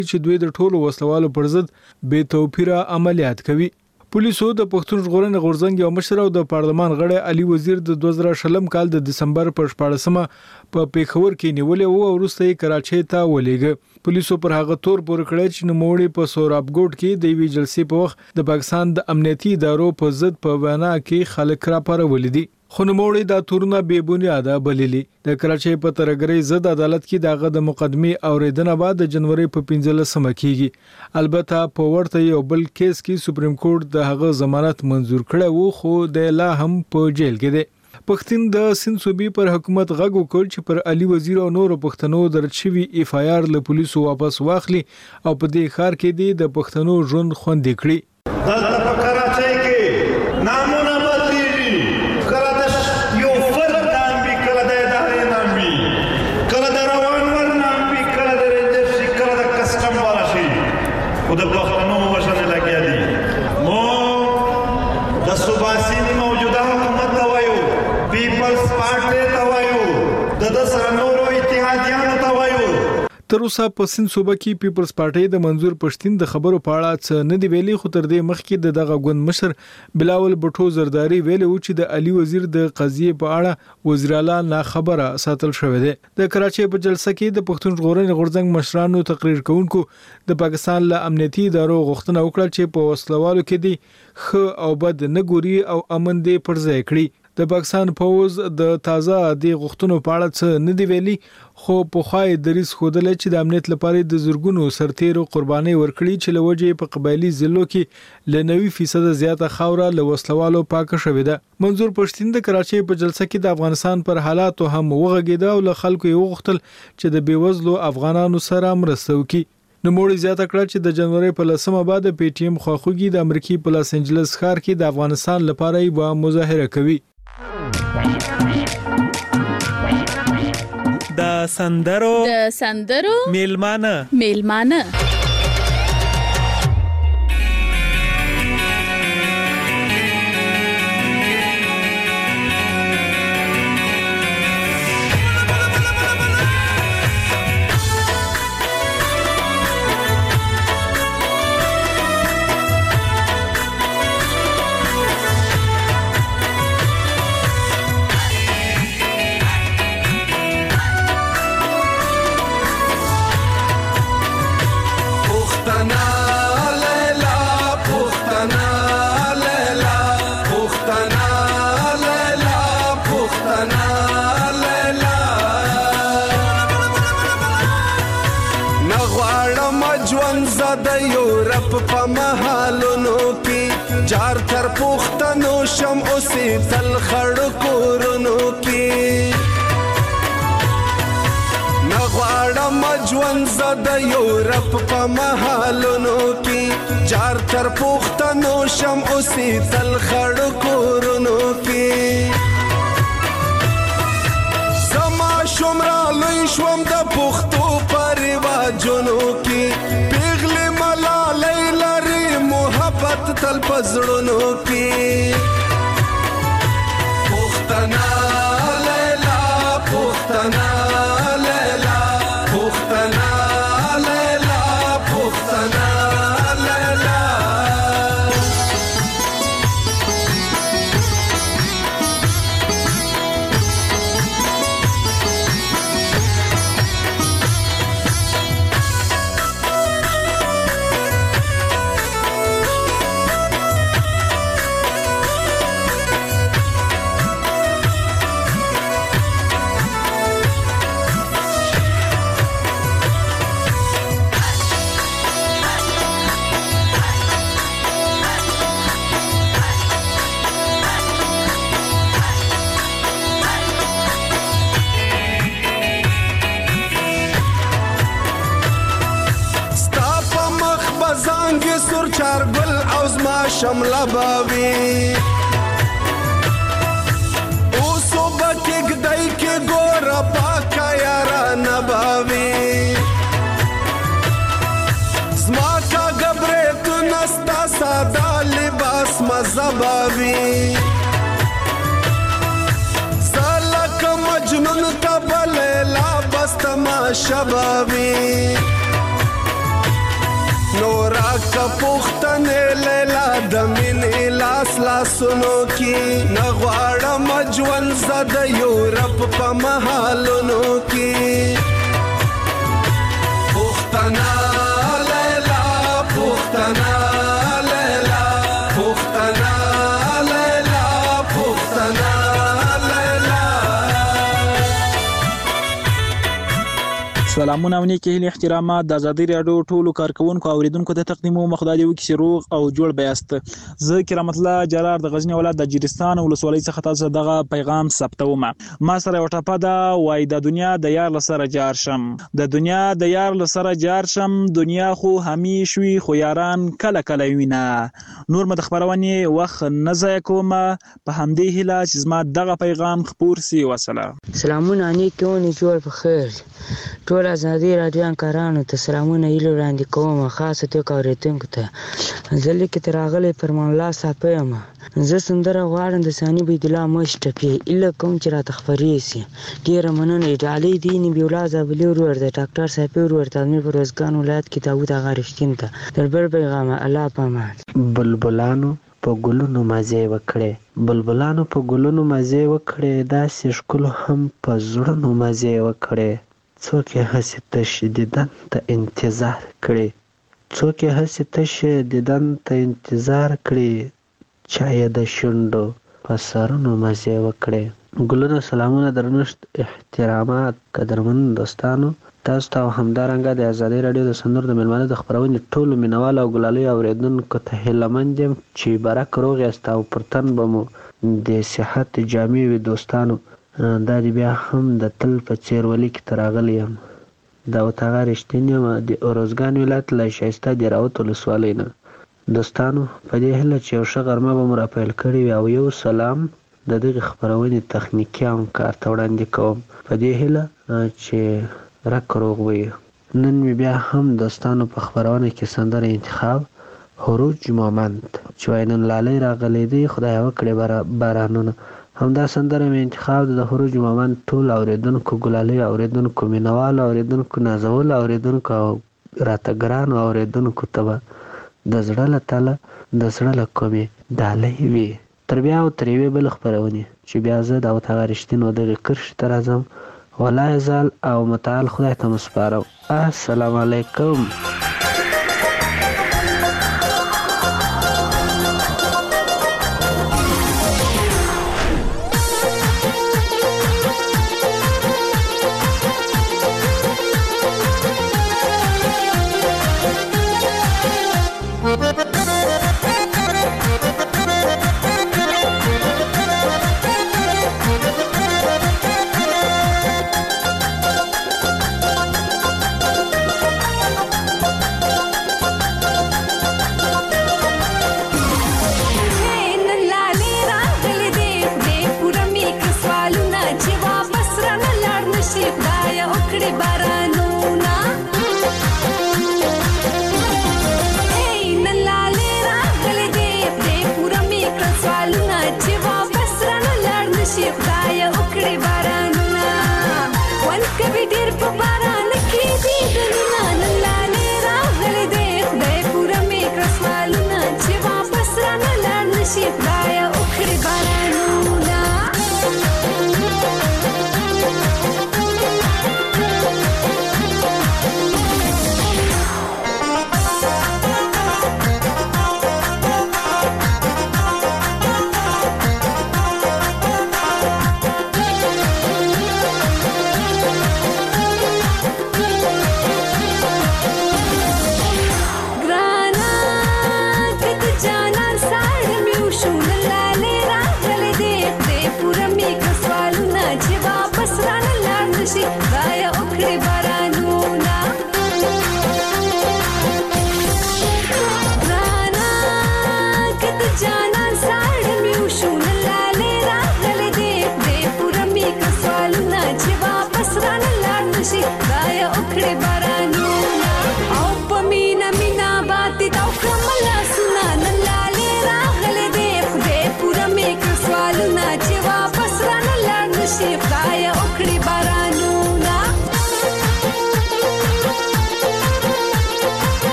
چې دوی د ټولو وسلوالو پر ضد بې توپیره عملیات کوي. پولیسو د پښتون ژغورنې غورځنګ یو مشر او د پارلمان غړی علي وزیر د 2020 کال د دسمبر پر 14مه په پیښور کې نیولې او وروسته یې کراچۍ ته ولېږه. پولیسو پر هغه تور پورې کړی چې نوموړی په سورابګوټ کې د یوې جلسې په وخت د پاکستان د امنیتي ادارو په ضد په وینا کې خلک راپارولي دي. خو نوموړی دا تورونه بې بنیاده بللي. د کراچۍ په ترګرۍ ضد عدالت کې دغه د مقدمې اوریدنه بعد د جنوري په 15مه کېږي. البته په ورته یو بل کیس کې سپریم کورټ د هغه ضمانت منزور کړی وو خو د لا هم په جیل کې دی. پښتون د سند صوبې پر حکومت غږ وکړ چې پر علي وزیر او نور پښتنو درج شوی اف آی آر له پولیسو واپس واخلي او په دې ښار کې د پښتنو ژوند خوندي کړي. دلته په کراچۍ کې نامونه د پښتنو وژنې لګیا دي. مو د صوباسین موجوده حکومت ته وایو، پیپلز پارټي ته وایو، د سره نورو اتحادیانو ته وایو. تر اوسه په سند صوبه کې پیپلز پارټي د منظور پښتين د خبرو په اړه څه نه دی ویلي، خو تر دې مخکې دغه ګوند مشر بلاول بټو زرداری ویلي و چې د علي وزیر د قضیې په اړه وزیر اعلی نه خبره ساتل شوې ده. د کراچۍ په جلسه کې د پښتون ژغورنې غورځنګ مشرانو تقریر کوونکو د پاکستان له امنیتي ادارو غوښتنه وکړه چې په وسلوالو کې دي ښه او بد نه ګوري او امن دې پر ځای کړي. د پاکستان پوز د تازه د غوښتنو په اړه څه نه دی ویلي، خو په خوای دریس خودل چې د امنیت لپاره د زورګونو سرتیرو قرباني ورکړي چې لوجه په قبایلی ضلعو کې ل 90% زیاته خاوره له وسلوالو پاک شوې ده. منظور پښتين د کراچۍ په جلسه کې د افغانستان پر حالاتو هم وغږیده او له خلکو یې وغوښتل چې د بیوزلو افغانانو سره مرسته وکړي. نوموړي زیاته کړه چې د جنوري په 10مه بعد د پی ټی ایم خواخوږي د امریکای په لاس انجلس ښار کې د افغانستان لپاره یو مظاهره کوي. د سندرو میلمانه په محلونو کې جار تر پښتنو شم اوسې تل خړ کورونو کې نغواړم ژوند زده یورپ په محلونو کې جار تر پښتنو شم اوسې تل خړ کورونو کې زما شمرا لوی شوم د پښتو پر رواجونو کې تل پزړونو کې پښتنا لیلا پښتنا لیلا پښتنا لیلا پښتنا لیلا شملا باوی اوسو بکیگ دای که گورا پاکا یارا نباوی زما کا گبره تو نستا سادا لباس مزباوی سالک مجنون تبلیلا بست ما شباوی د پوښتنې لیلا د مینې لاس لاسونو کې نغواړم ژوند زه د یورپ په محلونو کې پوښتنه لیلا پوښتنه لیلا پوښتنه لیلا پوښتنه سلامونه او نیکی هیلې احترامات د ازادي راډیو ټولو کارکونکو او اوریدونکو ته تقدیموم. خدای دې وکړي چې روغ او جوړ بیاست. زه کرامت الله جلال د غزنی ولایت د جیرستان ولسوالۍ څخه تاسو دغه پیغام ثبتوم. ما سره یو ټپه ده وای د دنیا د یار لسره جار شم، د دنیا د یار لسره جار شم، دنیا خو همیش وي خو یاران کله کله وینه. نور مد خبرونه وخت نه ضایع کوم په همدې هیله چې زما دغه پیغام خپور سي. وسلام. سلامونه نیکونه جوړ په خیر. ټول ازادي راډیو انکارانو ته سلامونه هیله وړاندې کوم، خاصه توګه اورېدونکو ته. زه لیکې ته راغلی فرمان الله صافی یم. زه سندره غواړم د ثاني بيدالله مش ټپې ایله کوم چې راته خبرې سي. ډېره مننه. ډالۍ دي نبي الله زابلي ورور د ډاکټر صافی ورور د امیر فروزګان ولایت کې داوود اغا رښتین ته دربر پیغام الله پامان. بلبلانو په ګلونو مزې وکړې، بلبلانو په ګلونو مزې وکړې، داسې ښکلو هم په زړونو مزې وکړې. څوک یې هسې تش دیدن ته انتظار کړي، څوک یې هسې تش دیدن ته انتظار کړي، چا یې د شونډو په سرونو مزې وکړې. ګلونه، سلامونه، درنښت، احترامات قدرمن دوستانو، تاسو ته همدارنګه د ازادي راډیو د سندرو د میلمانه د خپرونې ټولو مینوالو او ګلالیو اورېدونکو ته هیلهمند یم چې برک روغ یاست او پر تن به مو د صحت جامې وي. دوستانو، دا دی بیا هم د تل په څېر ولي کې ته راغلی یم. داوود اغا رښتین یم د اروزګان ولایت له ښایسته دیراوت ولسوالۍ نه. دوستانو، په دې هیله چې یو ښه غرمه به مو راپیل کړې وي او یو سلام د دغې خپرونې تخنیکي همکار ته وړاندې کوم په دې هیله چې رک روغ وي. نن مې بیا هم دوستانو په خپرونه کې سندره انتخاب هروج مومند چې وایي نن لالی راغلی دی خدای وکړې بارانونه. همدا سندره مې انتخاب د هروج مومند ټول اوریدونکو ګلالیو اوریدونکو مینوالو اوریدونکو نازولو اوریدونکو او راته ګرانو اوریدونکو ته به د زړه له تله د زړه له کومې ډالۍ وي. تر بیا او تر یوې بلې خپرونې چې بیا زه داوود اغا رښتین و دغې کرښې ته راځم، ولا یزال او متعال خدای ته مو سپارم. السلام علیکم.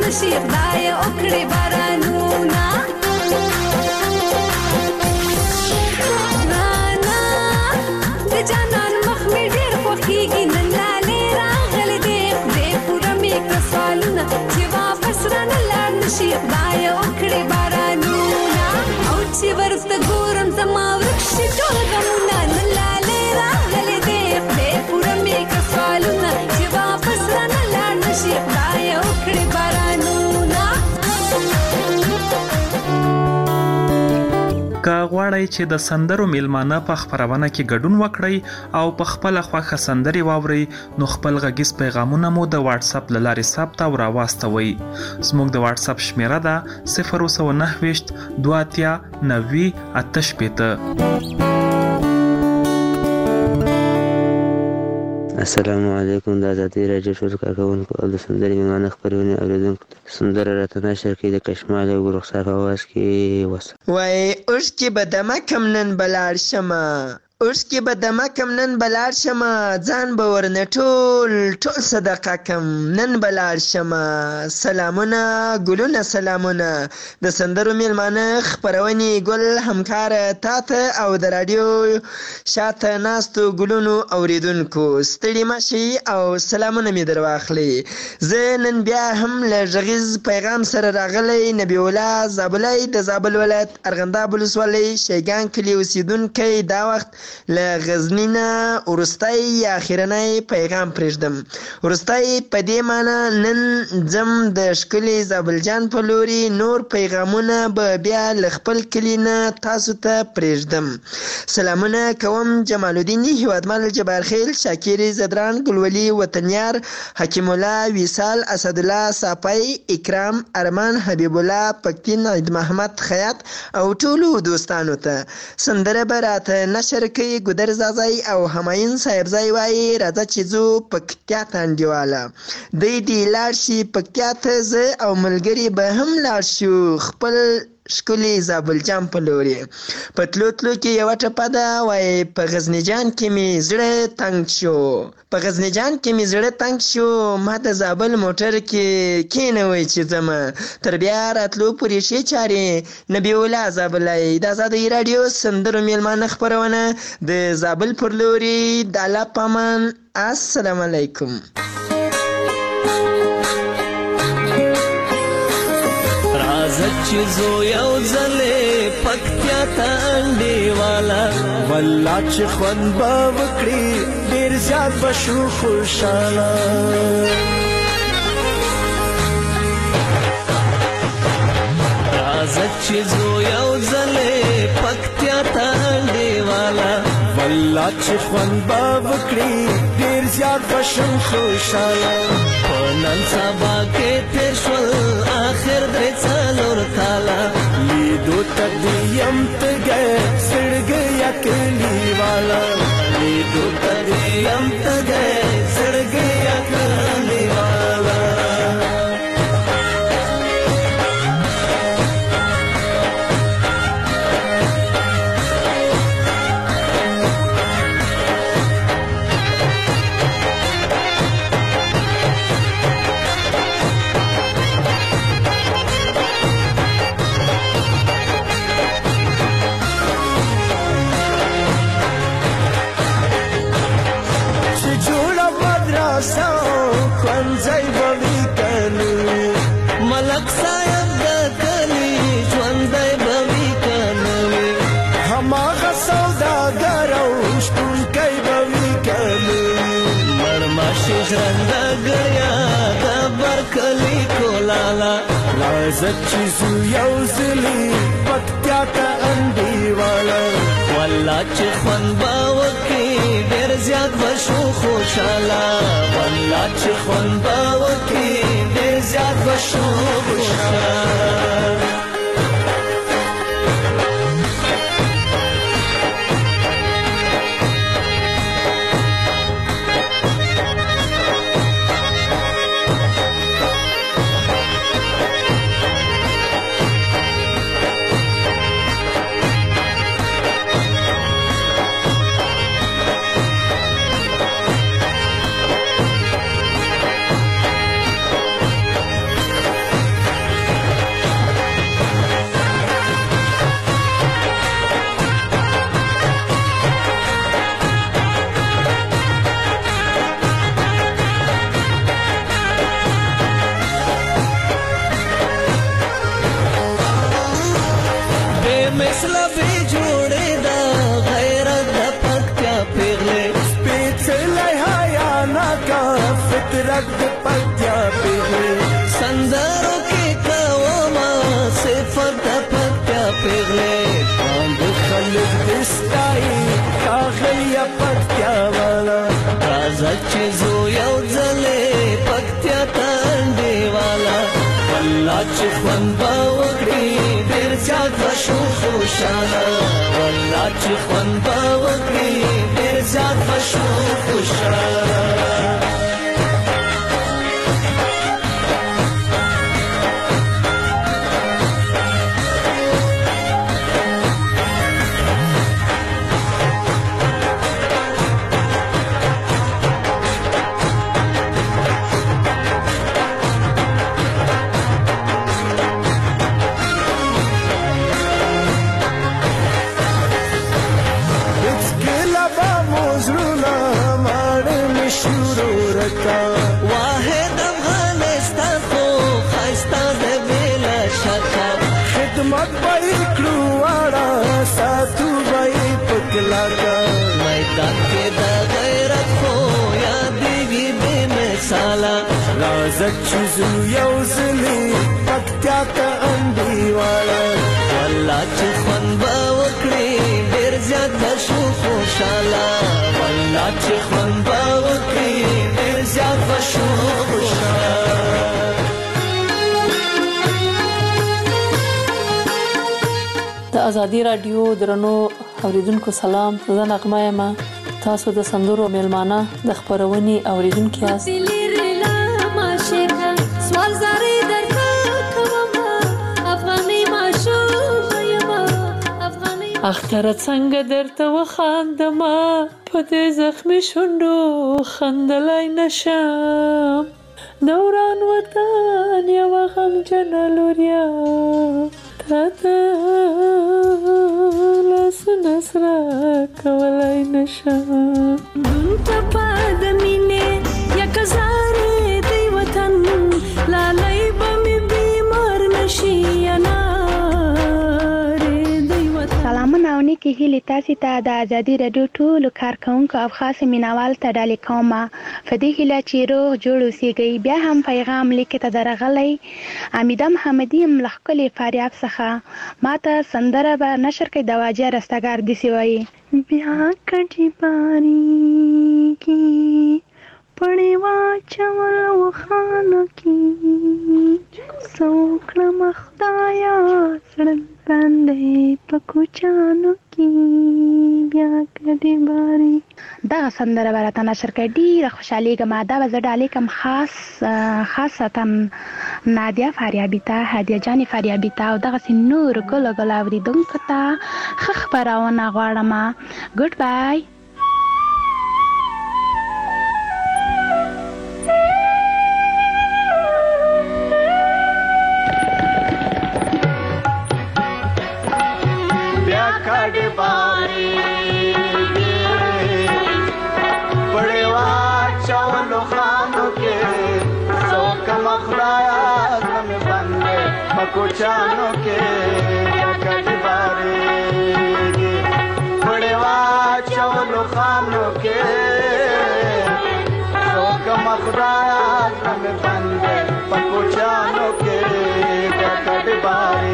نشي خدای وکړي بارانونه رانا د جانان مخ مې ډېر خوښیږي نن لالې راغلې دې خدای پوره مې کړه سوالونه چې واپس رانه لاړ نشي خدای وکړي بارانونه او چې ورته ګورم زما ورک شي ټول غمونه نن لالې راغلې دې خدای پوره مې کړه سوالونه چې واپس رانه لاړ نشي خدای وکړي بارانونه که غواړئ چې د سندرو میلمانه په خپرونه کې ګډون وکړئ او په خپل خوښه سندرې واورئ نو خپل غږیز پیغامونه مو د واتس اپ له لارې ثبت او راواستوئ. زموږ د واتس اپ شمیره ده 029 23 90 88. السلام علیکم. د ازادي راډیو شروع کارکوونکو او د سندرې میلمانه خپرونې اوریدونکو ته سندره راته نشر کې د کشمال او رخسار په اواز کې وسه وای اوس کې به دمه کم نن بلاړ شمه اوس کې به دمه کم نن بلاړ شمه ځان به ورنه ټول صدقه کم نن بلاړ شمه سلامونه ګلونه سلامونه د سندرو میلمانه خپرونې ګل همکاره تاته او د راډیو شاته ناستو ګلونو اوریدونکو ستړي مشي او سلامونه مې در واخلي. زه نن بیا هم له غږیز پیغام سره راغلی نبی الله زابلای د زابل ولایت ارغنداب ولسوالۍ شیګان کلي اوسیدونکی دا وخت له غزني نه وروستی یا اخرنی پیغام پرېږدم. وروستی په دې معنی نن ځم د ښکلي زابل جان په لوري نور پیغامونه به بیا له خپل کلي نه تاسو ته پرېږدم. سلامونه کوم جمال الدین هیوادمل جبارخیل شاکر زدران ګلولي وطنیار حکیم الله وصال اسدالله صافی اکرام ارمان حبیب الله پکتین عید محمد خیاط او ټولو دوستانو ته سندره به راته نشر کوي ګودر زازای او همایون صاحبزای وایي راځه چې ځو پکتیا ته انډیواله دی دې لاړ شي پکتیا ته زه او ملګري به هم لاړ شو خپل ښکلي زابل جان په لوري. په تلو تلو کې یوه ټپه ده وایي په غزني جان کې مې زړه تنګ شو په غزني جان کې مې زړه تنګ شو ما د زابل موټر کې کېنوئ چې ځمه تر بیا راتلو پورې ښې چارې نبی الله زابلای د ازادۍ راډیو سندرو میلمانه خپرونه د زابل پر لوري د الله په امان. السلام علیکم. چې زو یو ځلې پکتیا ته انډیواله والله چې خوند به وکړي ډېر زیات به شو خوشحاله راځه چې زو یو ځلې پکتیا ته انډیواله والله چې خوند به وکړي ډېر زیات به شو خوشحاله په نن سبا کې تېر شول آخر درې څلور کاله لیدو ته دې یم تږی زړګی یا کلیواله لیدو ته دې یم تږی زړګی یا کلیواله ژرنده ګړیا د برکلي کولاله راځه چې زو یو ځلې پکتیا ته انډیواله والله چې خوند به وکړي ډېر زیات به شو خوشحاله والله چې خوند به وکړي ډېر زیات به شو خوشحاله غیرت د پکتیا پیغلې سندرو کې کومه صفت د پکتیا پیغلې باندې خلک دستای کاغلیا پکتیا والا راځه چې زو یو ځلې پکتیا تانډې والا والله چې خوند به وکړي ډېر زیات به شو خوشحاله والله چې خوند به وکړي ډېر زیات به شو خوشحاله واحد افغانستان خو خایسته ده بلا شکه خدمت به یې کړو واړه ساتو به یې په کلکه میدان کې د غیرت خو یادېږي بې مثاله راځه چې ځو یو ځلې پکتیا ته انډیواله والله چې خوند به وکړي ډېر زیات به شو خوشحاله والله چې خوند به وکړي ډېر زیات به شو خوشحاله د ازادي راډیو درنو اوریدونکو سلام زه نغمه یم تاسو د سندرو میلمانه د خبرونې اوریدونکو یاست سوال زاري درته کوم افغاني ماشوم یم افغاني اختر څنګه درته وخاندم په دې زخمي شونډو خندلای نشم دوران وطن یو غمجن لوریا تاته لاسونه سره کولای نشم دونته پاد مینې یک زارې دی وطن لالای به مې بیمار نشي سلامونه او نیکې هیلې تاسې ته د ازادي راډیو ټولو کارکوونکو او خاص مینوال ته ډالۍ کوم په دې هیله چې روغ جوړ اوسېږئ بیا هم پیغام لیکې ته درغلی امیده محمدي یم له ښکلي فاریاب څخه ما ته سندره به نشر کړئ د واجیه رستګار داسې وایي بیا کټي پاریږي پړې واچول وخانو کې څه وکړم خدایه زړه باندې په کوچانو کې بیا کډې باري دغه سندره به راته نشر کړئ ډېره خوشحالېږم دا به زه ډالۍ کړم خاصتا نادیه فاریابي ته هدیه جانې فاریابي ته او دغسې نورو ګلو ګلو اورېدونکو ته ښه خپرونه غواړم ګډ بای कोचानो के कटबारे पड़ेवा चवलो खानो के शोक मखराज में बंदे पकोचानो के कटबारे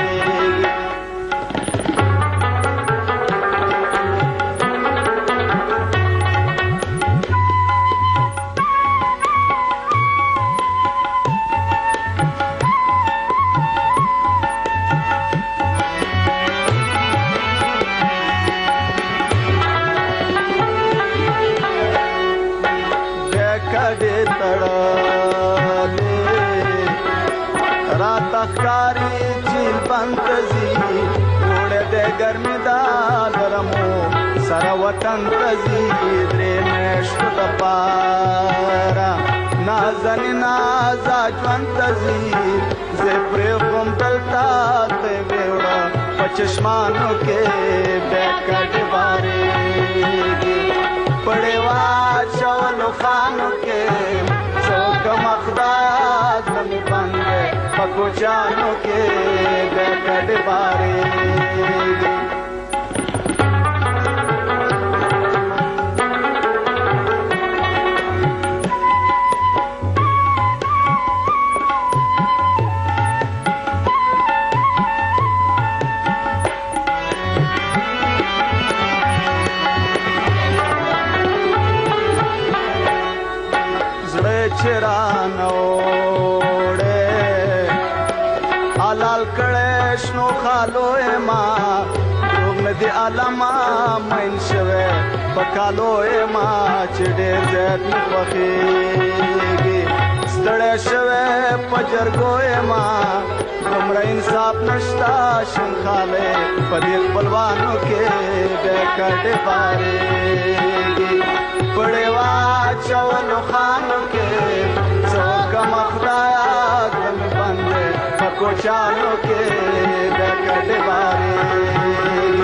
कारी झील बंतजी उड़े दे गर्मी दालरमो सारा वतन तजी द्रे मेश्क तपारा नाजनी नाजा ज्वंतजी जे प्रेम तलता ते बेवड़ा पचश्मानों के बैकट बारे पड़ेवा चवलो खानों के चौक मखदाज में बंदे पकोचानों के बैकट बारे زړه چې رانه وړې حلال کړې شنو خالو ما روغ نه دي علما مین شوی په کالو ما چې ډېر زیات مې خوښېږي ستړی شوی په جرګو ما دومره انصاف نشته شنخالې په دې خپلوانو کې بیا کډې بارېږي پړې واچولو خانو کې څوکمه خدایه ګل بندې په کوچانو کې بیا کډې بارېږي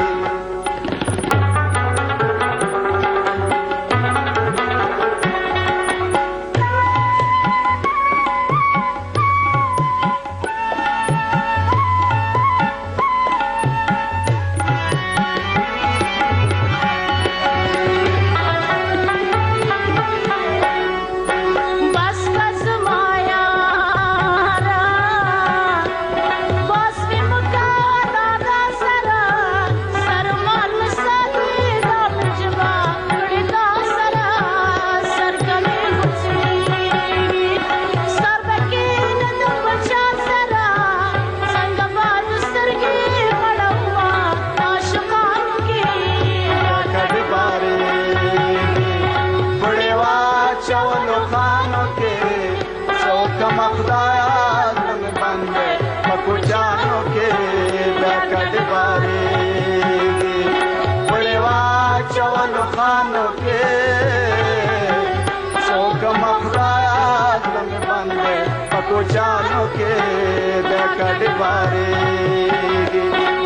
कोचानो के बेकड़ बारेगी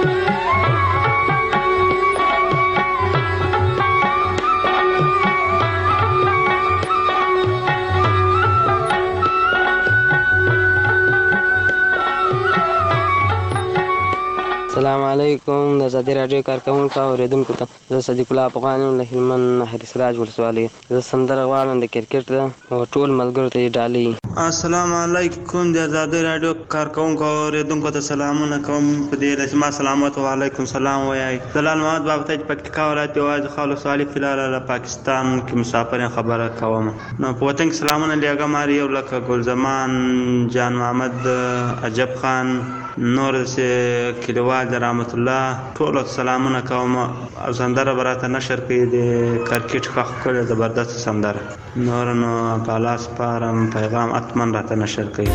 السلام علیکم د آزادي راډیو کارکوونکو او اورېدونکو ته زه صدیق الله افغان له هلمند نهر سراج ولسوالۍ زه سندره غواړم د کرکټ ده او ټول ملګرو ته یې ډالۍ. السلام علیکم د آزادي راډیو کارکوونکو او اورېدونکو ته سلامونه کوم. په دې لسما سلامت و علیکم سلام وایي. زلال محمد بابا تاج پکتیکا ولایت یوازې خال ولسوالۍ فلال له پاکستان کې مسافر خبره کوم. نو په وطن کې سلامونه لیږم یو لکه ګلزمان جان محمد عجب خان نور سه کلیوال د رحمت الله ټول سلامونه کوم. او سندره براته نشر کړي د کرکټ خخ کړي زبردست سندره نور نو پالاس پارم پیغام اتمن راته نشر کړي.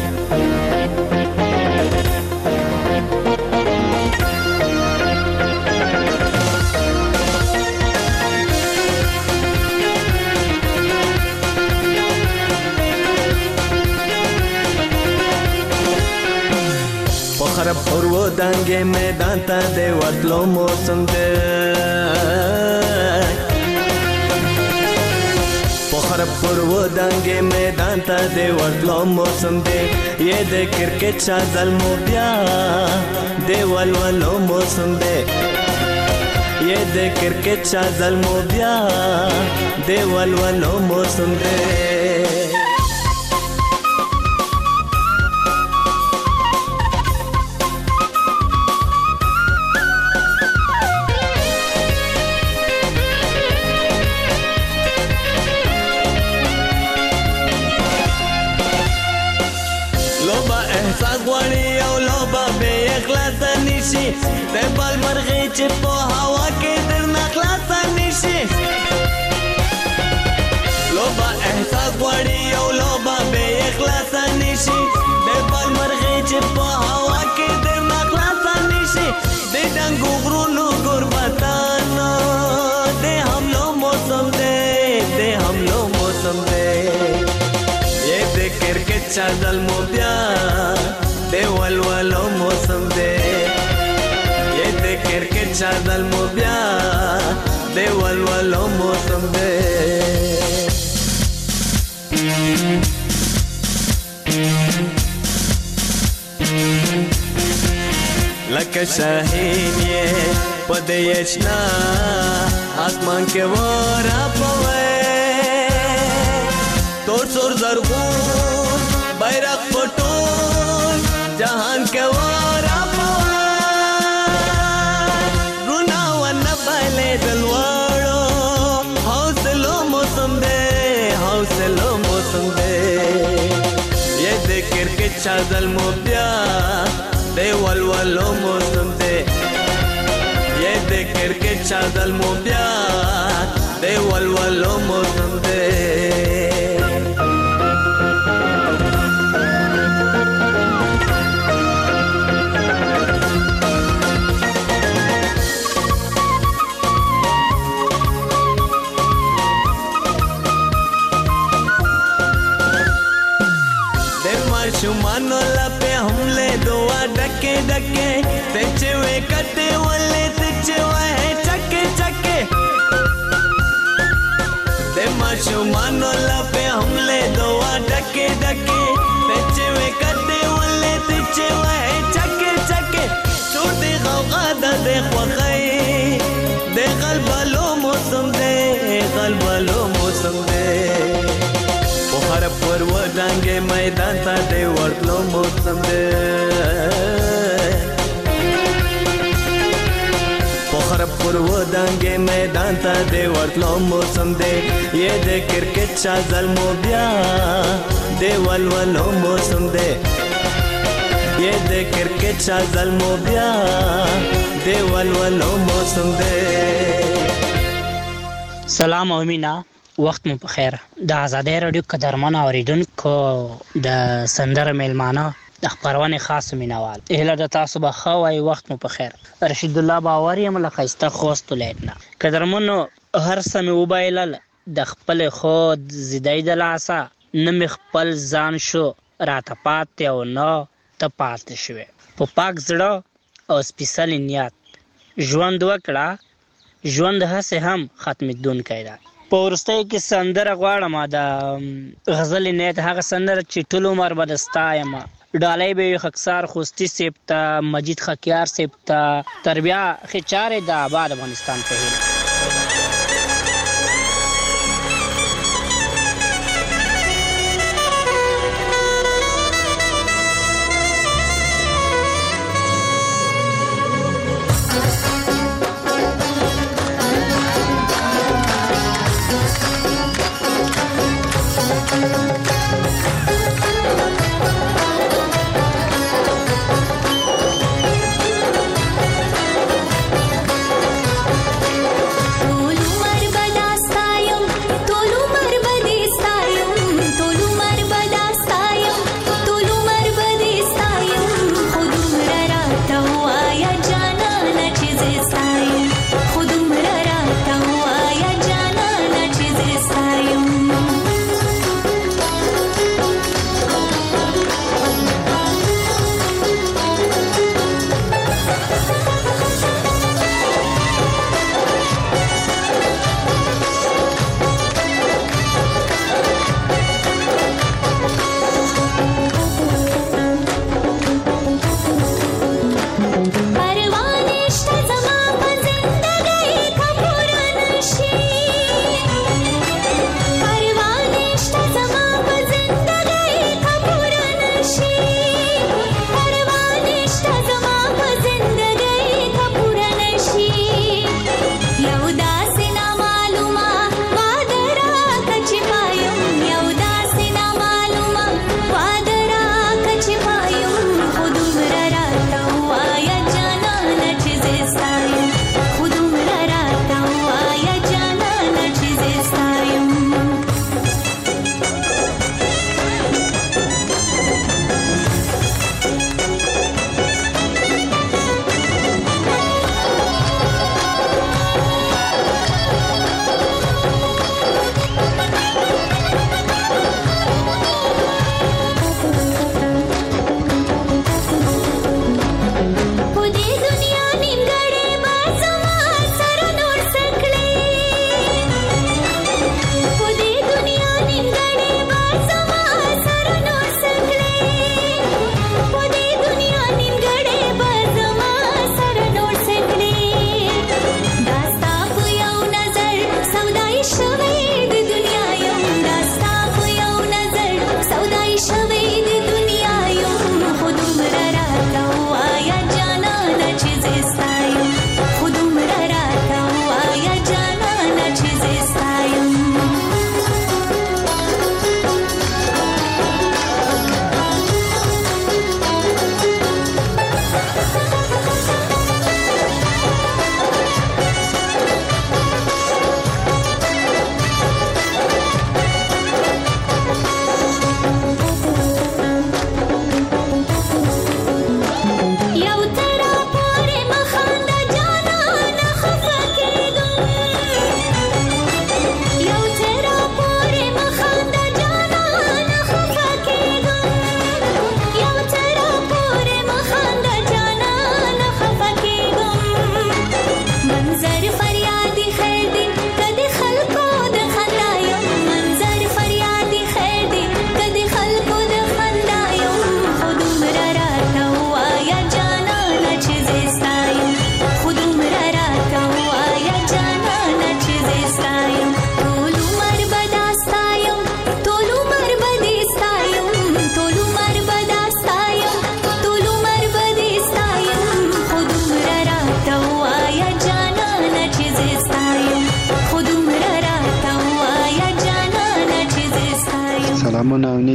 خراب پرو دنګې میدان ته د ورتلو موسم دی په خراب پرو دنګې میدان ته د ورتلو موسم دی یې د کرکټ چازل مو بیا د ولولو موسم دی یې د کرکټ چازل مو بیا د ولولو موسم دی. د بال مرغې چې په هوا کې درنه خلاصه نشي لوبه احساس غواړي او لوبه بې اخلاصه نشي د بال مرغې چې په هوا کې درنه خلاصه نشي د ډنګو غرونو قربتانو د حملو موسم دی د حملو موسم دی یې د کرکټ چازل مو بیا د ولولو موسم دی کرکټ چادل مو بیا د ولولو موسم دی. لکه شاهین یې په دې اشنا اسمان کې ورا پوي تور سور زرغون بیرغ پټول جهان کې ورا حوصلو موسم دے چا ظلمو بیا دی ولولو موسم دی یہ د کرکټ چا ظلمو بیا دی ولولو موسم دی شمانو لپے حملے دعا ڈکے ڈکے تچے وے کٹے والے تچے وے چکے چکے دے ما شمانو لپے حملے دعا ڈکے ڈکے تچے وے کٹے والے تچے وے چکے چکے چھوٹے غوغا دا دے خوخائی دے غلبالو موسم دے غلبالو موسم دے हर पर्व डांगे मैदान ता दे वर्तलो मौसम दे हर पर्व डांगे मैदान ता दे वर्तलो मौसम दे ये दे क्रिकेट चा ज़ल्मो ब्या दे वलवलो मौसम दे ये दे क्रिकेट चा ज़ल्मो ब्या दे वलवलो मौसम दे सलाम अमीना وخت مو په خیر د آزادۍ رادیو قدرمن اوریدونکو د سندره میلمانه د خبرونه خاص مینوال اهلا د تاسو به خو وای وخت مو په خیر رشید الله باور یم لخصته خوست لیدنه قدرمنو هر سمه وبایل د خپل خود زیدای د لاسه نم خپل ځان شو راته پات او نو ته پات شوه په پاک زړه او سپیشل نیت ژوند وکړه ژوند هڅه هم ختمېدون کیدا په ورستۍ کې سندره غواړم د غزل نیت هغه سندره چې ټول عمر به دستایم ډالۍ به خکسار خوستی سپتا مجید خکیار سپتا تربیه خچاره د آباد افغانستان په هیله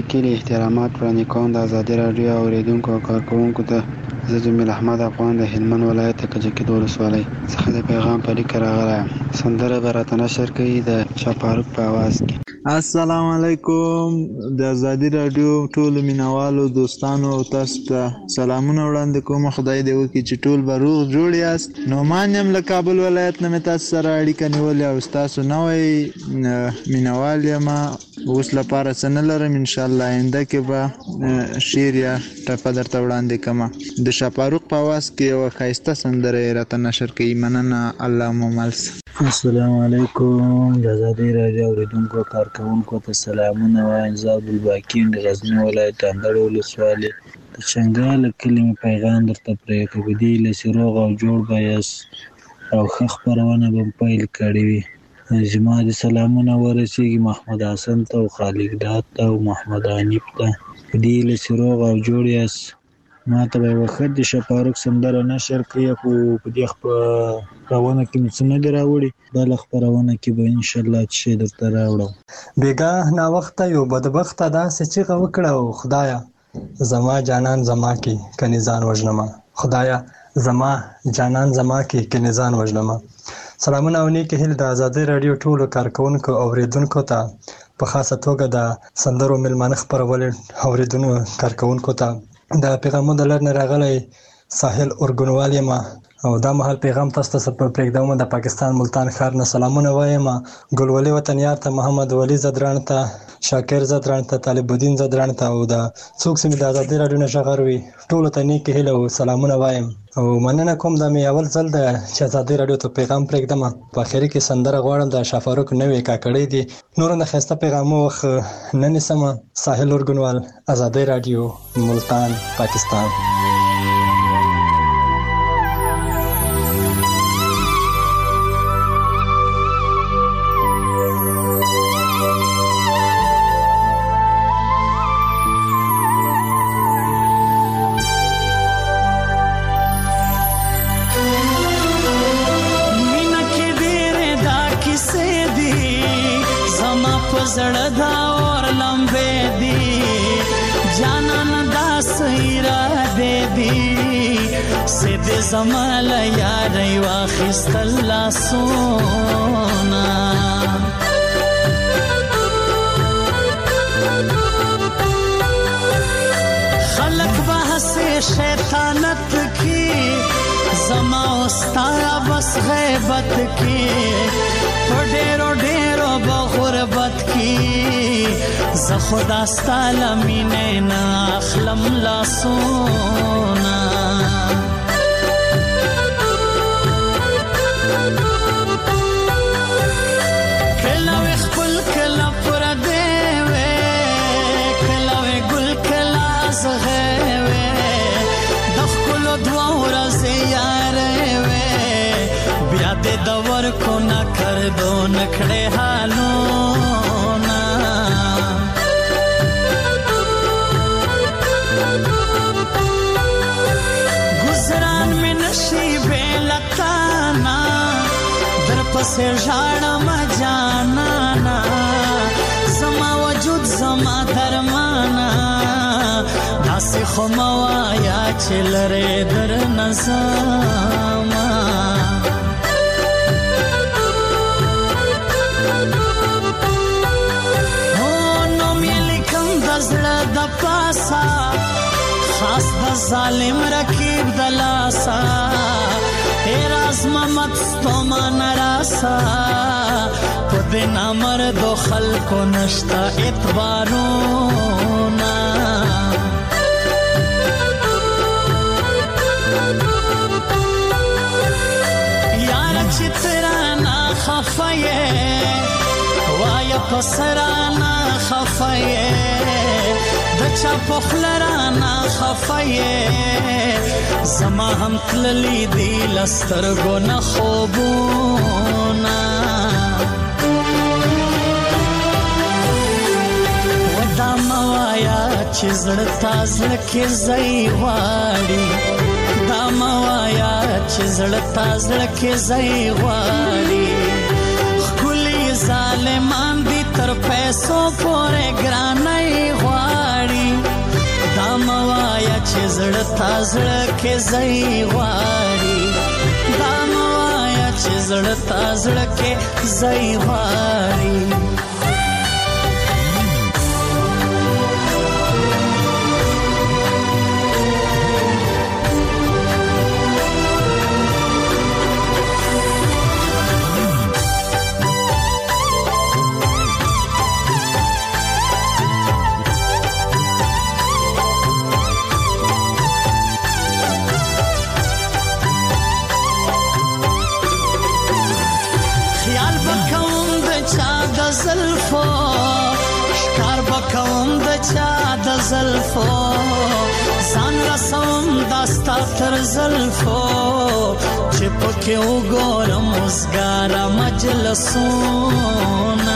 کې احترامات وړاندې کوم د ازادي راډیو اوریدونکو او کارکوونکو ته. زه جمیل احمد افغان د هلمند ولایت د کجکي ولسوالۍ څخه د پیغام په لیک راغلی یم. سندره به راته نشر کوي د شاپاروک په اواز کې. السلام علیکم د ازادي راډیو ټولو مینوالو دوستانو او تاسو ته سلامونه وړاندې کوم. خدای دې وکړي چې ټول به روغ جوړ یاست. نعمان یم له کابل ولایت نه مې تاسو سره اړیکه نیولې او ستاسو نوی مینوال یم. اوس لپاره څه نه لرم، انشاءالله آینده کې به شعر یا ټپه درته وړاندې کومه. د شاپاروق په اواز کې یوه ښایسته سندره یې راته نشر کوي. مننه، الله مو مل شه. السلام علیکم د ازادي راډیو اوریدونکو کارکوونکو ته سلامونه وایم. زه عبدالباقي د غزني ولایت اندړ ولسوالۍ د چنګاله کلي مې پیغام درته پرېږدم. په دې هیله چې روغ او جوړ به یاست او ښه خپرونه به پیل کړې وي. زما د سلامونه ورسیږي محمد حسن ته او خالق ډاډ ته او محمد حنیف ته. په دې هیله چې روغ او جوړ یاست. ما ته به یوه ښه د شاپاروک سندره نشر کړي، خو په دې خپرونه کې مې څه نه دي راوړي. بله خپرونه کې به انشاءالله څه شی درته راوړم. بېګاه ناوخته یو بدبخته داسې چیغه وکړه او خدایه زما جانان زما کې کنې ځان وژنمه. خدایه زما جانان زما کې کنې ځان وژنمه. سلامونه او نیکې هیلې د ازادۍ راډیو ټولو کارکوونکو او اوریدونکو ته، په خاصه توګه د سندرو میلمانه خپرولې اوریدونکو کارکوونکو ته. د پیغامونو د لړ نه راغلی ساحل اورګنوال یم او دا مهال پیغام تاسو ته پرېږدم. د پاکستان ملتان ښار نه سلامونه وایم ګلولي وطنیار ته، محمد ولی زدران ته، شاکر زدران ته، طالب الدین زدران ته او د څوک چې مې د ازادۍ راډیو نه غږ وي ټولو ته نیکې هیلې او سلامونه وایم او مننه کوم. دا مې اول ځل ده چې ازادۍ راډیو ته پیغام پرېږدم. په اخري کې سندره غواړم د شاپاروک نوې کاکړۍ دي. نورو نه ښایسته پیغامو وخت نه نیسمه. ساحل اورګنوال، ازادۍ راډیو، ملتان، پاکستان. زړه دا اور لمبې دي جانان دا سیرا دې دي سید زمال یاري واخست الله سونا خلق بحث شیطانت کی زما استارا بس غیبت کی ډېرو ډېرو بغربت کی ز خدا ستاله مینه نه اخلم لاسونه کله خپل کله پر دی وې کله ګل کله زغه وې د خپل دوه ورځې یارې وې بیا دې دور کو نه کړ دو نکړې حالونه گزاران می نشي بلتانا در پسې ژړم جانانا زما وجود زما درمانا داسې خو موایا چې لرې در نظاما پاسا خاص د ظالم رکیب دلاسا ایراز محمد ستوما نراسا پدې نامر دو خلکو نشتا اعتبارونا یار چترانا خفایه وایا پسرانا خفایه دچا پخلرانا خفایه زما هم تللی دی لسترگو نخوبونا ودا موایا چی زڑتا زڑکی زی غاڑی دا موایا چی زڑتا زڑکی زی غاڑی خکلی ظالمان دی تر پیسو پورے گرانی غاڑی زړه تا زړه کې ځای غواړي دا مه وایه چې زړه تا زړه کې ځای غواړي زلفو شکار بکوم د چا د زلفو ځان رسوم داستا تر زلفو چې پکې وګورم وزګاره مجلسونه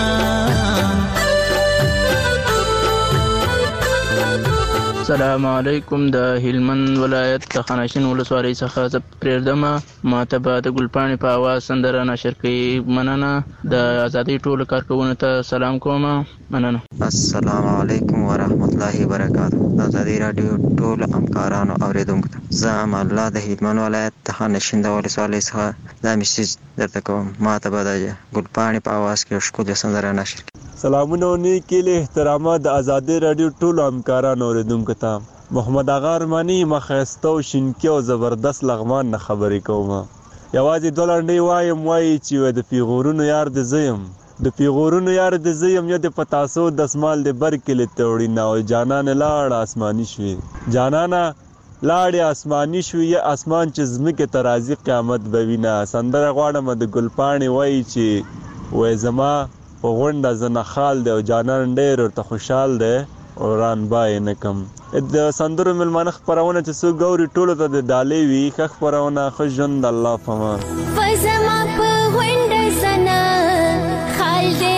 السلام علیکم د هلمند ولایت د خانشین ولسوالۍ څخه زه پرېږدم ماته به د ګلپاڼې په اواز سندره نشر کوي مننه د ازادۍ ټولو کارکوونکو ته سلام کوم مننه السلام علیکم ورحمت الله وبرکاته د ازادۍ راډیو ټولو همکارانو اوریدونکو ته زه امان الله د هلمند ولایت د خانشین ولسوالۍ څخه دا میسیج درته کوم ماته به د ګلپاڼې په اواز کې ښکلې سندره نشر کوي سلامونه او نیکې له احترامات د ازادۍ راډیو ټولو همکارانو اوریدونکو ته محمد اغا ارماني مخایسته او شینکي او زبردست لغمان نه خبرې کوم یوازې دوه لنډۍ وایم وایي چې د پیغورونو یار د زیم د پیغورونو یار د زیم یا د پتاسو دسمال د بر کلي ته وړینه او جانان لاړه آسماني شوې جانانه لاړې آسماني شوې یا اسمان چې ځمکې ته راځي قیامت به وینه سندره غواړم د ګلپاڼې وایي چې وایي زما په غونډه زه نخال دی او جانان ډېر ورته خوشحال دی او رانبای نه کم د سندرو مېلمانه خپرونه چې څوک ګوري ټولو ته د ډالۍ وي ښه خپرونه ښه ژوند د الله په امان زما په غونډه زه نخال دی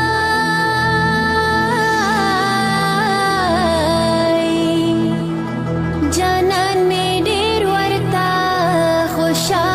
وای جانان مې ډېر ورته خوشحال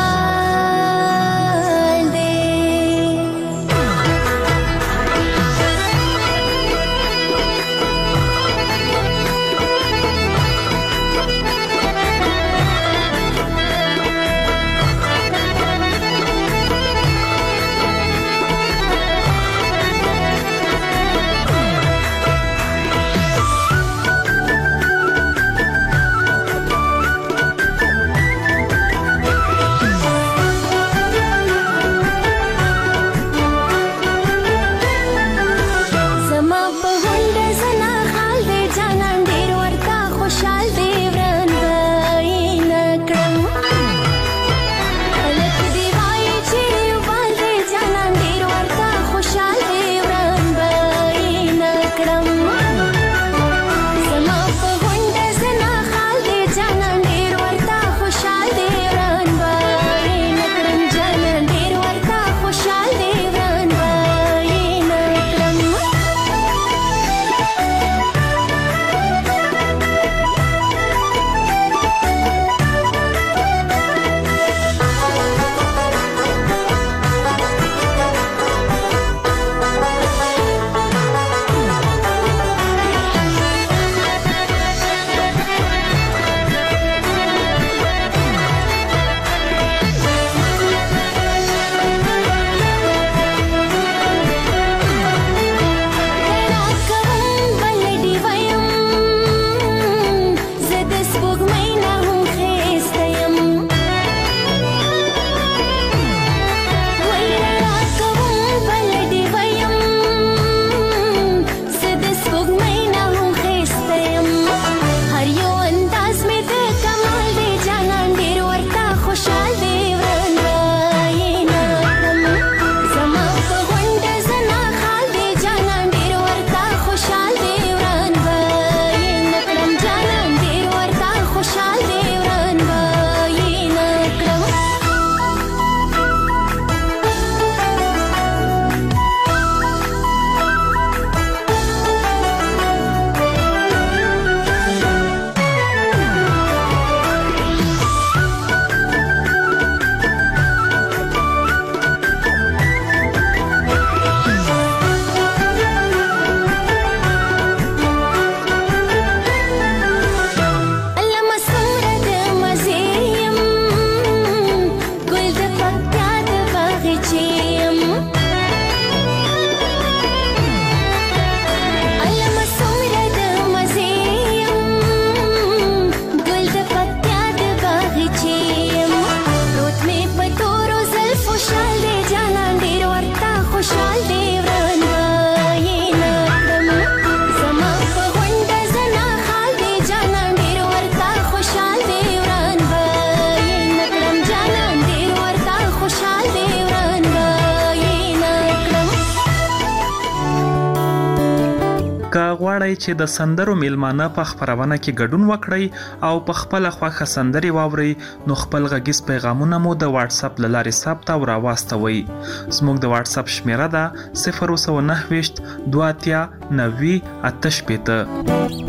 غواړئ چې د سندرو میلمانه په خپرونه کې ګډون وکړئ او په خپل خوښه سندرې واورئ نو خپل غږیز پیغامونه مو د واتس اپ له لارې ثبت او راواستوئ. زموږ د واتس اپ شمیره ده 029 28 90 88.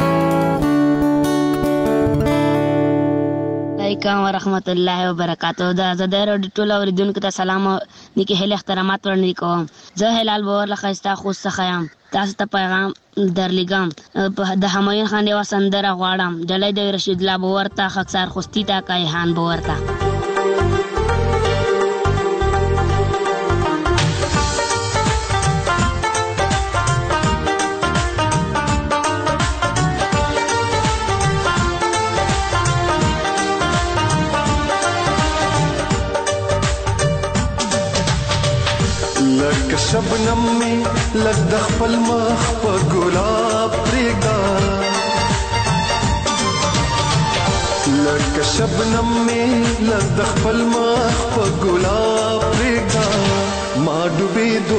علیکم ورحمت الله وبرکاتہ. د آزادۍ راډیو ټول اوریدونکو ته سلام او نیکې هیلې احترامات وړاندې کوم. زه هلال باور له ښایسته خوست څخه یم. تاسو ته پیغام درلیږم. د همایون خان یوه سندره غواړم. ډلۍ د رشید الله باور ته، خاکسار خوستي ته، کایحان باور ته. لکه شبنم می لږ د خپل مخ په ګلاب پرېږده، لکه شبنم می لږ د خپل مخ په ګلاب پرېږده. ما ډوبېدو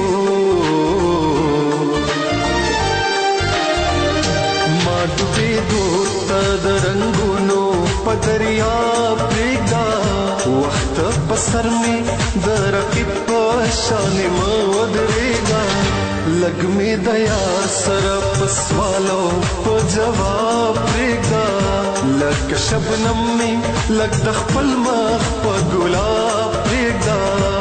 ته د رنګونو په دریاب پرېږده. وخت په سر می د رقیب په شان مه ودرېږه. لږ مې د یار سره په سوالو په جواب پرېږده. لکه شبنم می لږ د خپل مخ په ګلاب پرېږده.